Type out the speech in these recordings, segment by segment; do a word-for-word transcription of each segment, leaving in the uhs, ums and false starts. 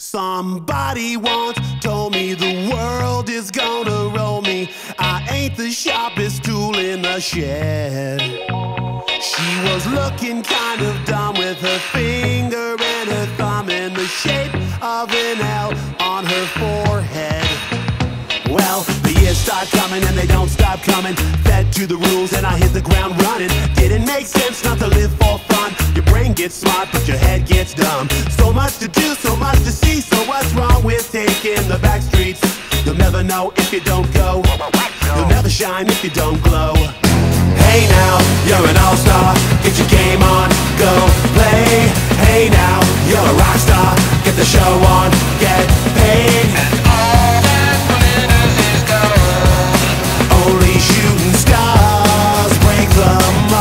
Somebody once told me the world is gonna roll me. I ain't the sharpest tool in the shed. She was looking kind of dumb with her finger and her thumb in the shape of an L on her forehead. Well, the years start coming and they don't stop coming. Fed to the rules and I hit the ground running. Didn't make sense not to live for fun. Your brain gets smart but your head gets dumb. So much to do, so much to see. So what's wrong with taking the back streets? You'll never know if you don't go. You'll never shine if you don't glow. Hey now, you're an all-star. Get your game on, go play. Hey now, you're a rock star. Get the show on, get paid. And all that glitters is gold. Only shooting stars break the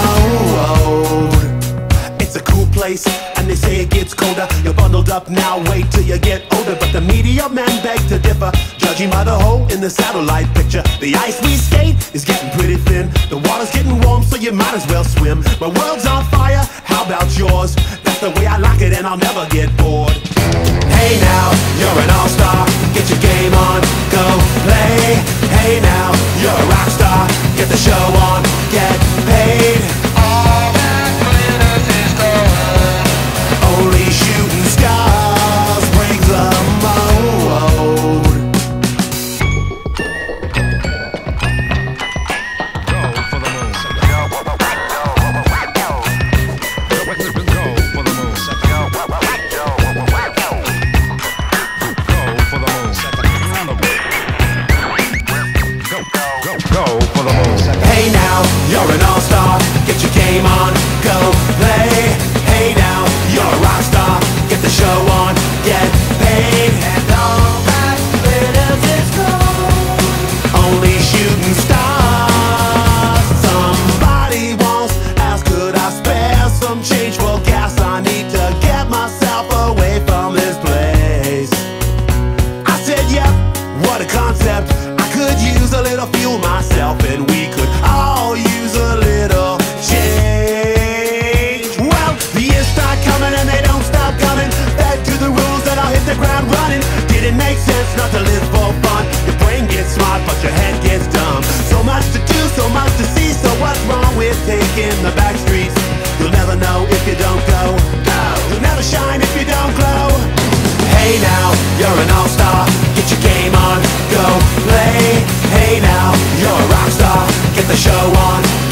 mold. It's a cool place, and they say it gets colder. You're bundled up now, wait till you get older. But the media men beg to differ, judging by the hole in the satellite picture. The ice we skate is getting pretty thin. The water's getting warm, so you might as well swim. My world's on fire, how about yours? That's the way I like it and I'll never get bored. Hey now, you're an all-star. Get your game on, go play. Hey now, you're a rock star. Get the show on, get paid. All that glitters is gold. Only shooting stars break the mold. Hey now, you're an all-star. Get your game on, go play. Hey now, you're a rock star. Get the show on, get paid. And all that glitters is gold. Only shooting stars. Somebody once asked, could I spare some change for gas? I need to get myself away from this place. I said, yep, what a concept. I could use a little fuel myself, and we could all use a little change. Well, the years start coming and they don't stop coming. Fed to the rules and I'll hit the ground running. Didn't make sense not to live for fun. Your brain gets smart but your head gets dumb. So much to do, so much to see. So what's wrong with taking the back streets? You'll never know if you don't go. Go. You'll never shine if you don't glow. Hey now, you're an all-star. Get your game on, go play. Hey now, you're a rock star. Get the show on.